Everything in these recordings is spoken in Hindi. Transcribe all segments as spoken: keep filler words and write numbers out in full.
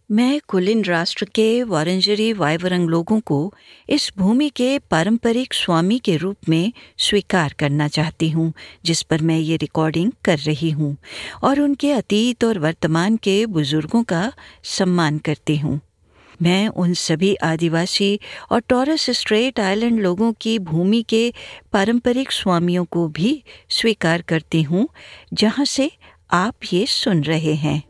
मैं कुलीन राष्ट्र के वारंजरी वाइवरंग लोगों को इस भूमि के पारंपरिक स्वामी के रूप में स्वीकार करना चाहती हूँ, जिस पर मैं ये रिकॉर्डिंग कर रही हूँ, और उनके अतीत और वर्तमान के बुजुर्गों का सम्मान करती हूँ। मैं उन सभी आदिवासी और टॉरस स्ट्रेट आइलैंड लोगों की भूमि के पारंपरिक स्वामियों को भी स्वीकार करती हूँ, जहाँ से आप ये सुन रहे हैं।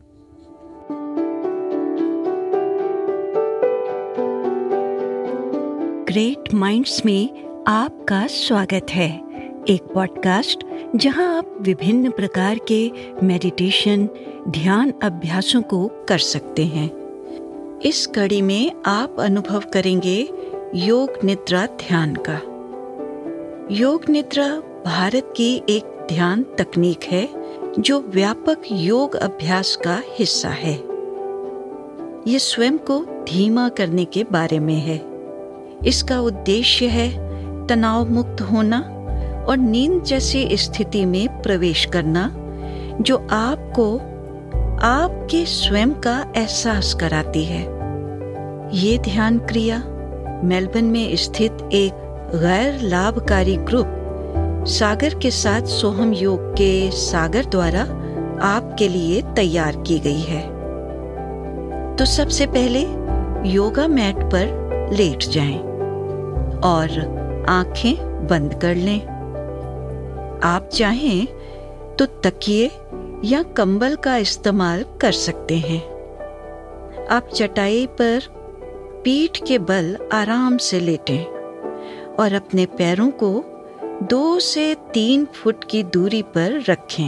ग्रेट माइंड्स में आपका स्वागत है, एक पॉडकास्ट जहां आप विभिन्न प्रकार के मेडिटेशन, ध्यान अभ्यासों को कर सकते हैं। इस कड़ी में आप अनुभव करेंगे योग निद्रा ध्यान का। योग निद्रा भारत की एक ध्यान तकनीक है जो व्यापक योग अभ्यास का हिस्सा है। ये स्वयं को धीमा करने के बारे में है। इसका उद्देश्य है तनाव मुक्त होना और नींद जैसी स्थिति में प्रवेश करना, जो आपको आपके स्वयं का एहसास कराती है। ये ध्यान क्रिया मेलबर्न में स्थित एक गैर लाभकारी ग्रुप सागर के साथ सोहम योग के सागर द्वारा आपके लिए तैयार की गई है। तो सबसे पहले योगा मैट पर लेट जाएं और आंखें बंद कर लें। आप चाहें तो तकिए या कंबल का इस्तेमाल कर सकते हैं। आप चटाई पर पीठ के बल आराम से लेटें और अपने पैरों को दो से तीन फुट की दूरी पर रखें।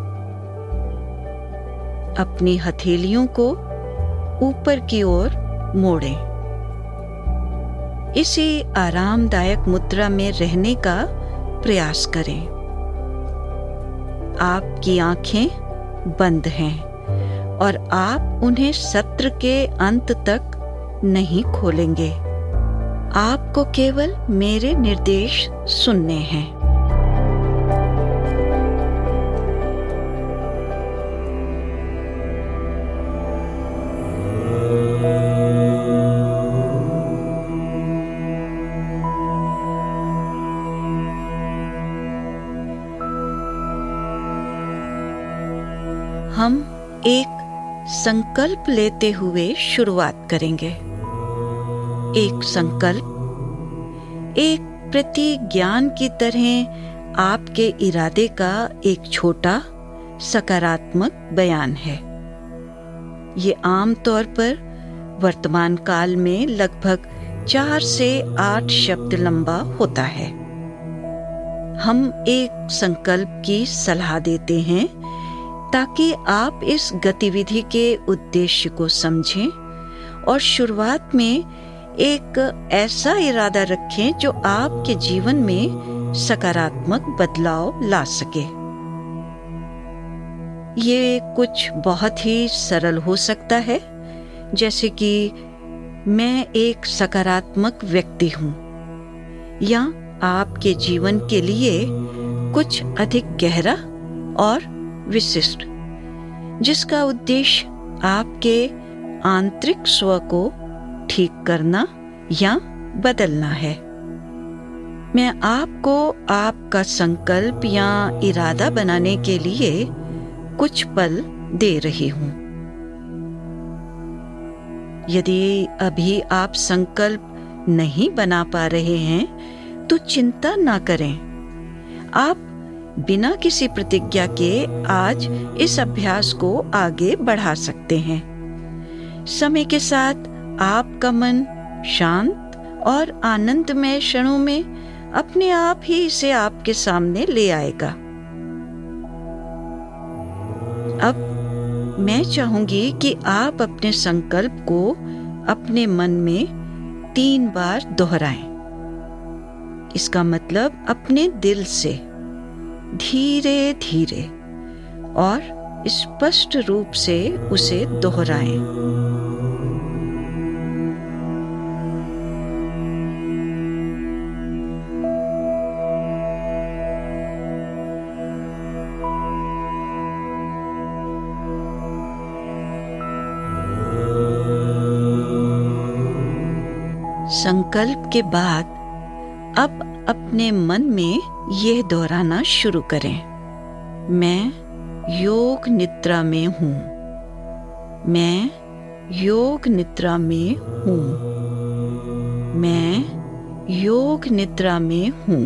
अपनी हथेलियों को ऊपर की ओर मोड़ें। इसी आरामदायक मुद्रा में रहने का प्रयास करें। आपकी आंखें बंद हैं और आप उन्हें सत्र के अंत तक नहीं खोलेंगे। आपको केवल मेरे निर्देश सुनने हैं। हम एक संकल्प लेते हुए शुरुआत करेंगे। एक संकल्प एक प्रतिज्ञान की तरह आपके इरादे का एक छोटा सकारात्मक बयान है। ये आमतौर पर वर्तमान काल में लगभग चार से आठ शब्द लंबा होता है। हम एक संकल्प की सलाह देते हैं ताकि आप इस गतिविधि के उद्देश्य को समझें और शुरुआत में एक ऐसा इरादा रखें जो आपके जीवन में सकारात्मक बदलाव ला सके। ये कुछ बहुत ही सरल हो सकता है, जैसे कि मैं एक सकारात्मक व्यक्ति हूँ, या आपके जीवन के लिए कुछ अधिक गहरा और विशिष्ट, जिसका उद्देश्य आपके आंतरिक स्व को ठीक करना या बदलना है। मैं आपको आपका संकल्प या इरादा बनाने के लिए कुछ पल दे रही हूं। यदि अभी आप संकल्प नहीं बना पा रहे हैं तो चिंता ना करें। आप बिना किसी प्रतिज्ञा के आज इस अभ्यास को आगे बढ़ा सकते हैं। समय के साथ आपका मन शांत और आनंदमय क्षणों में अपने आप ही इसे आपके सामने ले आएगा। अब मैं चाहूंगी कि आप अपने संकल्प को अपने मन में तीन बार दोहराएं। इसका मतलब अपने दिल से धीरे धीरे और स्पष्ट रूप से उसे दोहराएं। संकल्प के बाद अब अपने मन में यह दोहराना शुरू करें। मैं योग निद्रा में हूँ। मैं योग निद्रा में हूँ। मैं योग निद्रा में हूँ।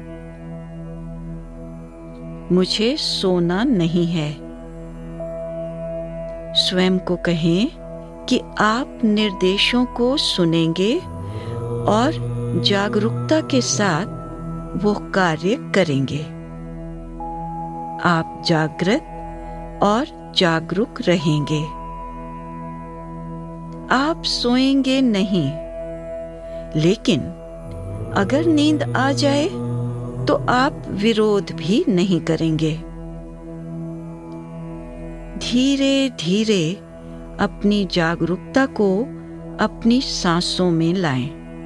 मुझे सोना नहीं है। स्वयं को कहें कि आप निर्देशों को सुनेंगे और जागरूकता के साथ वो कार्य करेंगे। आप जागृत और जागरूक रहेंगे। आप सोएंगे नहीं, लेकिन अगर नींद आ जाए तो आप विरोध भी नहीं करेंगे। धीरे धीरे अपनी जागरूकता को अपनी सांसों में लाएं।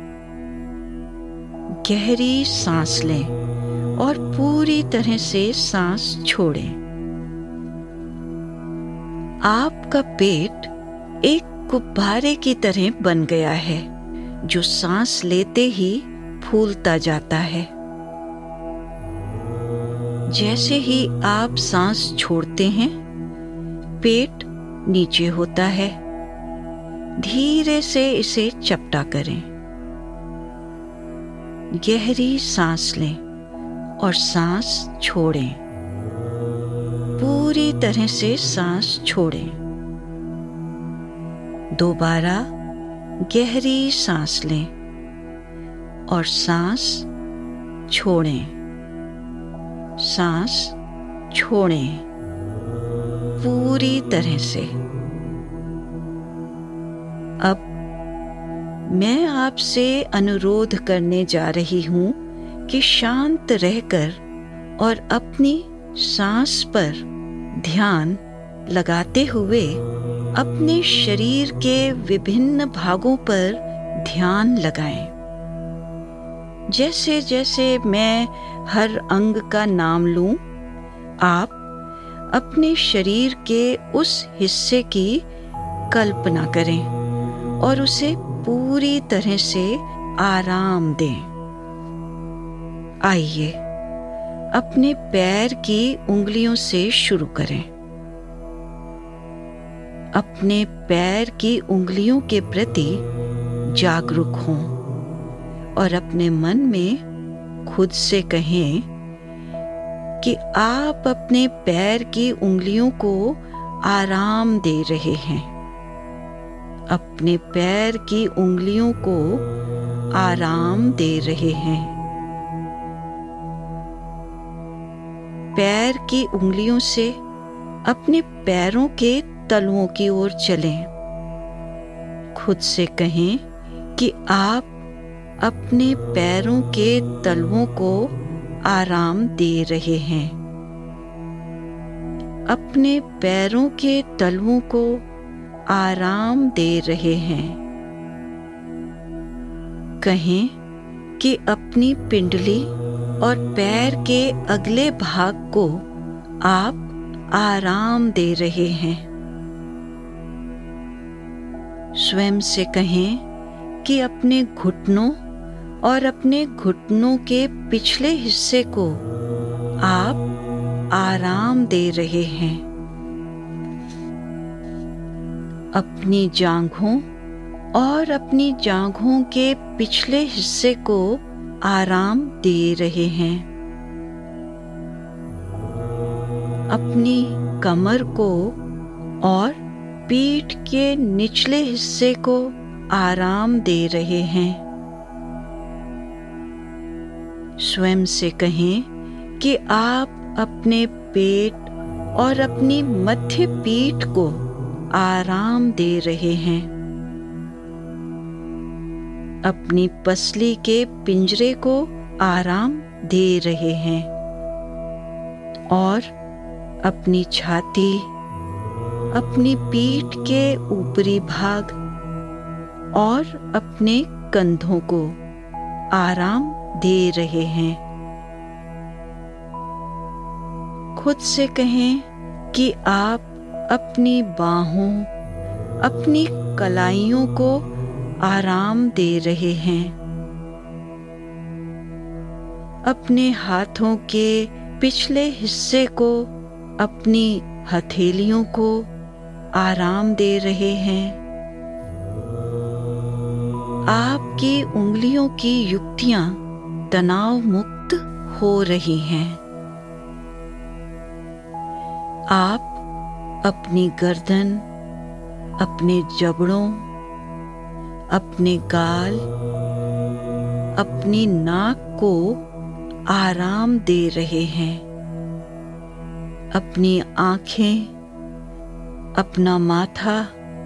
गहरी सांस लें और पूरी तरह से सांस छोड़ें। आपका पेट एक गुब्बारे की तरह बन गया है, जो सांस लेते ही फूलता जाता है। जैसे ही आप सांस छोड़ते हैं, पेट नीचे होता है। धीरे से इसे चपटा करें। गहरी सांस लें और सांस छोड़ें। पूरी तरह से सांस छोड़ें। दोबारा गहरी सांस लें और सांस छोड़ें। सांस छोड़ें पूरी तरह से। अब मैं आपसे अनुरोध करने जा रही हूं कि शांत रहकर और अपनी सांस पर ध्यान लगाते हुए अपने शरीर के विभिन्न भागों पर ध्यान लगाएं। जैसे जैसे मैं हर अंग का नाम लूं, आप अपने शरीर के उस हिस्से की कल्पना करें और उसे पूरी तरह से आराम दें। आइए अपने पैर की उंगलियों से शुरू करें। अपने पैर की उंगलियों के प्रति जागरूक हों और अपने मन में खुद से कहें कि आप अपने पैर की उंगलियों को आराम दे रहे हैं। अपने पैर की उंगलियों को आराम दे रहे हैं। पैर की उंगलियों से अपने पैरों के तलुओं की ओर चलें। खुद से कहें कि आप अपने पैरों के तलुओं को आराम दे रहे हैं। अपने पैरों के तलुओं को आराम दे रहे हैं। कहें कि अपनी पिंडली और पैर के अगले भाग को आप आराम दे रहे हैं। स्वयं से कहें कि अपने घुटनों और अपने घुटनों के पिछले हिस्से को आप आराम दे रहे हैं। अपनी जांघों और अपनी जांघों के पिछले हिस्से को आराम दे रहे हैं। अपनी कमर को और पीठ के निचले हिस्से को आराम दे रहे हैं। स्वयं से कहें कि आप अपने पेट और अपनी मध्य पीठ को आराम दे रहे हैं। अपनी पसली के पिंजरे को आराम दे रहे हैं और अपनी छाती, अपनी पीठ के ऊपरी भाग और अपने कंधों को आराम दे रहे हैं। खुद से कहें कि आप अपनी बाहों, अपनी कलाइयों को आराम दे रहे हैं। अपने हाथों के पिछले हिस्से को, अपनी हथेलियों को आराम दे रहे हैं। आपकी उंगलियों की युक्तियां तनाव मुक्त हो रही हैं। आप अपनी गर्दन, अपने जबड़ों, अपने गाल, अपनी नाक को आराम दे रहे हैं। अपनी आंखें, अपना माथा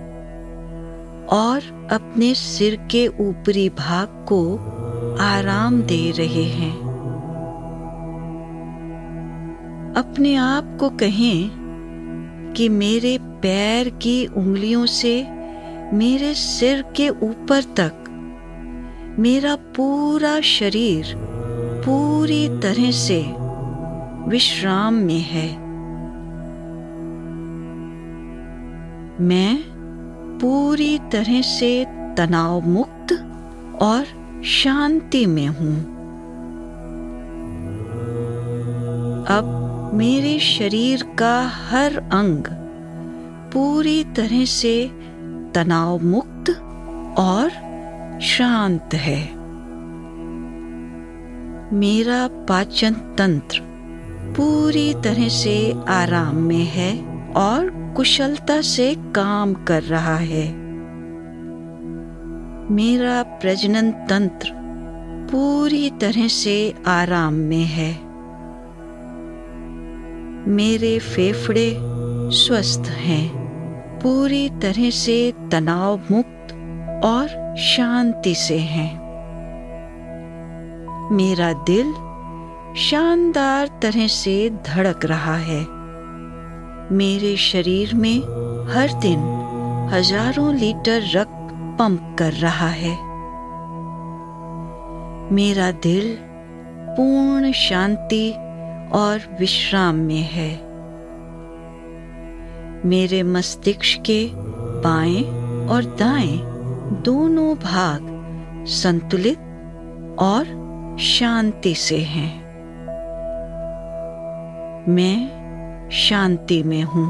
और अपने सिर के ऊपरी भाग को आराम दे रहे हैं। अपने आप को कहें कि मेरे पैर की उंगलियों से मेरे सिर के ऊपर तक मेरा पूरा शरीर पूरी तरह से विश्राम में है। मैं पूरी तरह से तनाव मुक्त और शांति में हूँ। अब मेरे शरीर का हर अंग पूरी तरह से तनाव मुक्त और शांत है। मेरा पाचन तंत्र पूरी तरह से आराम में है और कुशलता से काम कर रहा है। मेरा प्रजनन तंत्र पूरी तरह से आराम में है। मेरे फेफड़े स्वस्थ हैं, पूरी तरह से तनाव मुक्त और शांति से हैं। मेरा दिल शानदार तरह से धड़क रहा है। मेरे शरीर में हर दिन हजारों लीटर रक्त पंप कर रहा है। मेरा दिल पूर्ण शांति और विश्राम में है। मेरे मस्तिष्क के बाएं और दाएं दोनों भाग संतुलित और शांति से हैं। मैं शांति में हूँ।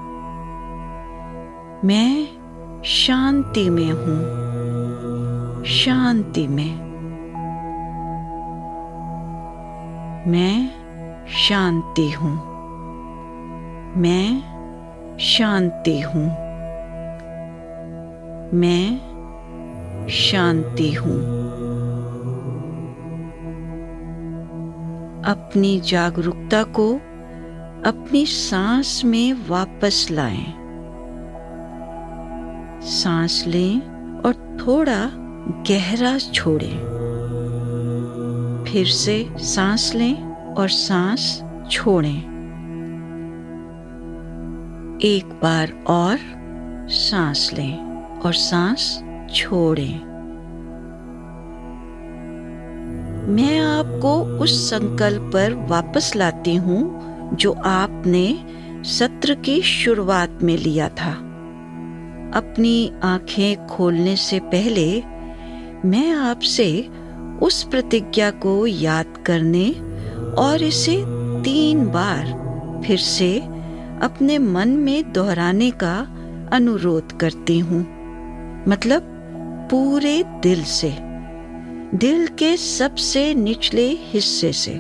मैं शांति में हूँ। शांति में। मैं शांति हूँ। मैं शांति हूँ। मैं शांति हूँ। अपनी जागरूकता को अपनी सांस में वापस लाएं। सांस लें और थोड़ा गहरा छोड़ें। फिर से सांस लें और सांस छोड़ें। एक बार और सांस लें और सांस छोड़ें। मैं आपको उस संकल्प पर वापस लाती हूँ जो आपने सत्र की शुरुआत में लिया था। अपनी आंखें खोलने से पहले मैं आपसे उस प्रतिज्ञा को याद करने और इसे तीन बार फिर से अपने मन में दोहराने का अनुरोध करती हूँ। मतलब पूरे दिल से, दिल के सबसे निचले हिस्से से।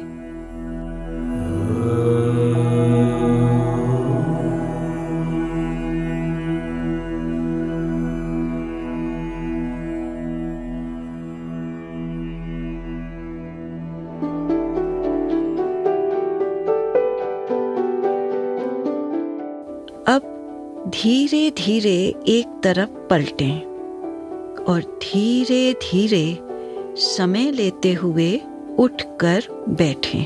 अब धीरे धीरे एक तरफ पलटें और धीरे धीरे समय लेते हुए उठकर बैठें।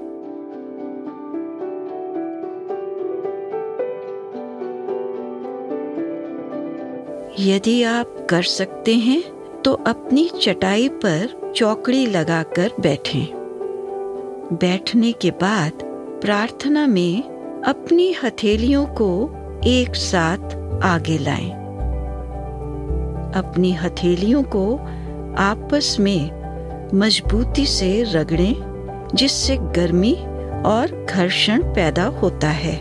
यदि आप कर सकते हैं तो अपनी चटाई पर चौकड़ी लगाकर बैठें। बैठने के बाद प्रार्थना में अपनी हथेलियों को एक साथ आगे लाएं। अपनी हथेलियों को आपस में मजबूती से रगड़ें, जिससे गर्मी और घर्षण पैदा होता है।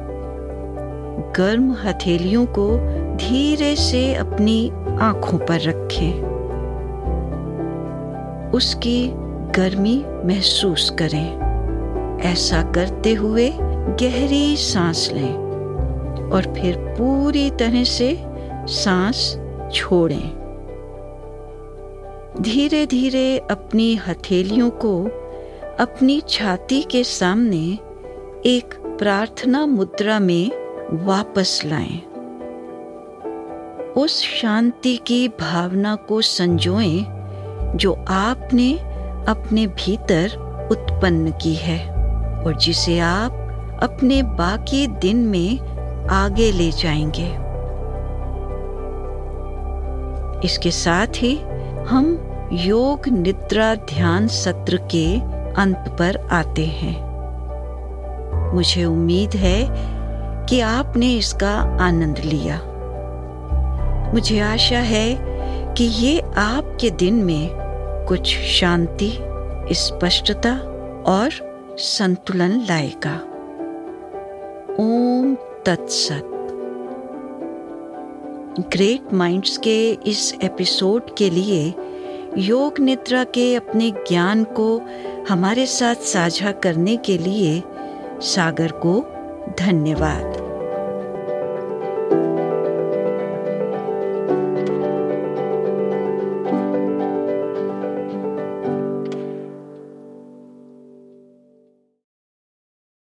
गर्म हथेलियों को धीरे से अपनी आंखों पर रखें। उसकी गर्मी महसूस करें। ऐसा करते हुए गहरी सांस लें और फिर पूरी तरह से सांस छोड़ें। धीरे धीरे अपनी हथेलियों को अपनी छाती के सामने एक प्रार्थना मुद्रा में वापस लाएं। उस शांति की भावना को संजोएं जो आपने अपने भीतर उत्पन्न की है और जिसे आप अपने बाकी दिन में आगे ले जाएंगे। इसके साथ ही हम योग निद्रा ध्यान सत्र के अंत पर आते हैं। मुझे उम्मीद है कि आपने इसका आनंद लिया। मुझे आशा है कि ये आपके दिन में कुछ शांति, स्पष्टता और संतुलन लाएगा। ओम तत्सत। ग्रेट माइंड्स के इस एपिसोड के लिए योग निद्रा के अपने ज्ञान को हमारे साथ साझा करने के लिए सागर को धन्यवाद।